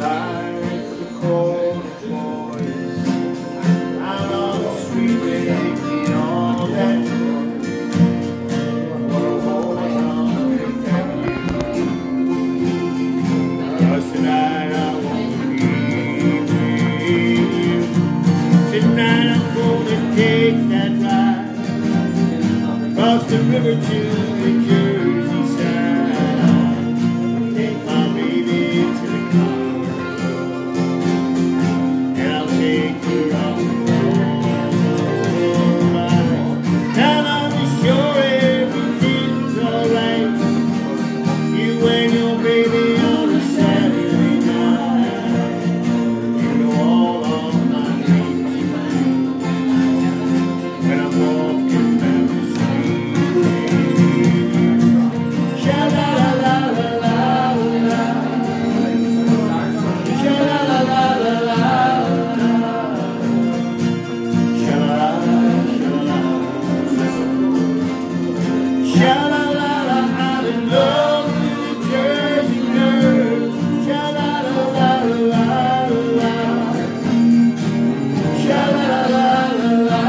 like the cold boys out on the street, making all that noise. Wanna hold on to family, 'cause tonight I wanna be with you. Tonight I'm gonna take that ride across the river to the Jersey side. Take my baby to the car, and I'll take her off the road. Down on the shore everything's alright. You and your baby on a Saturday night. You know all of my dreams when I'm walking down the street. Sha-la-la-la-la-la-la, sha-la-la-la-la-la-la, sha-la-la-la-la-la, sha-la-la-la, I'm in love with a Jersey girl. Sha-la-la-la-la-la-la, sha-la-la-la-la-la-la,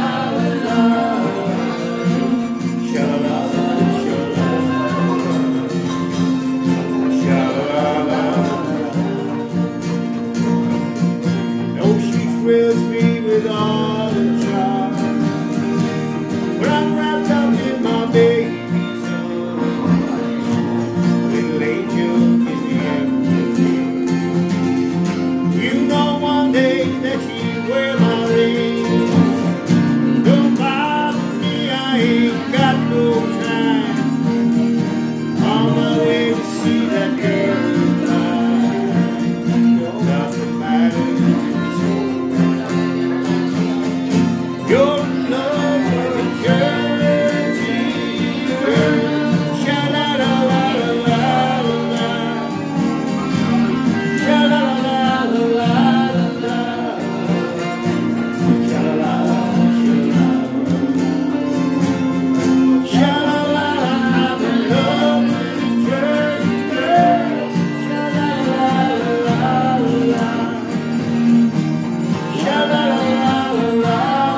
no, she thrills me with all the charm. When I'm wrapped up in my baby's arms, little angel gives me everything. You know one day that she'll wear my ring. Don't bother me, I ain't got no time. On my way to see that girl tonight. Nothing matters in this world. You're in love with a Jersey girl. Sha-la-la-la-la-la-la, sha-la-la-la-la-la-la, sha-la-la-la-la-la, I'm in love with a Jersey girl. Sha-la-la-la-la-la-la, sha-la-la-la-la-la-la,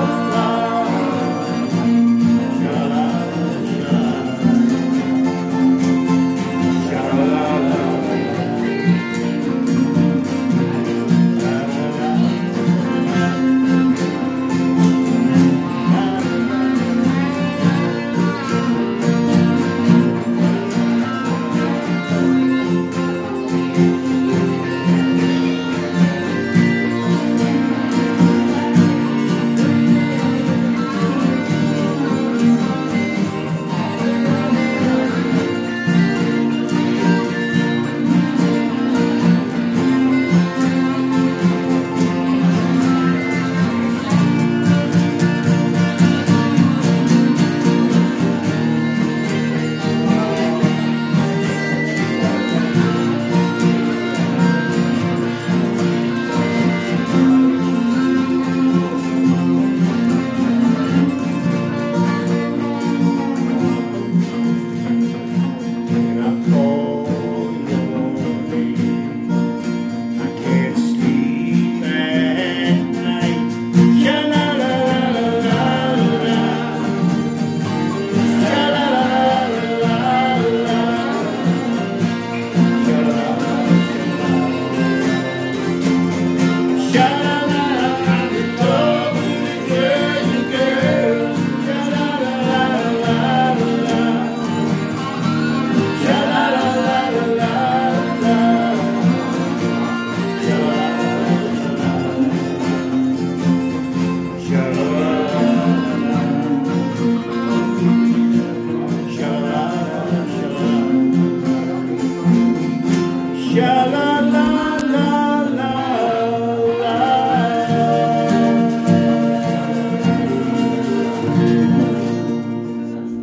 and I call your name. I can't sleep at night. Sha-la-la-la-la-la-la, sha-la-la-la-la-la-la, sha-la-la-la, I'm in love with a Jersey girl. Sha-la-la-la-la-la-la, sha-la-la-la-la-la,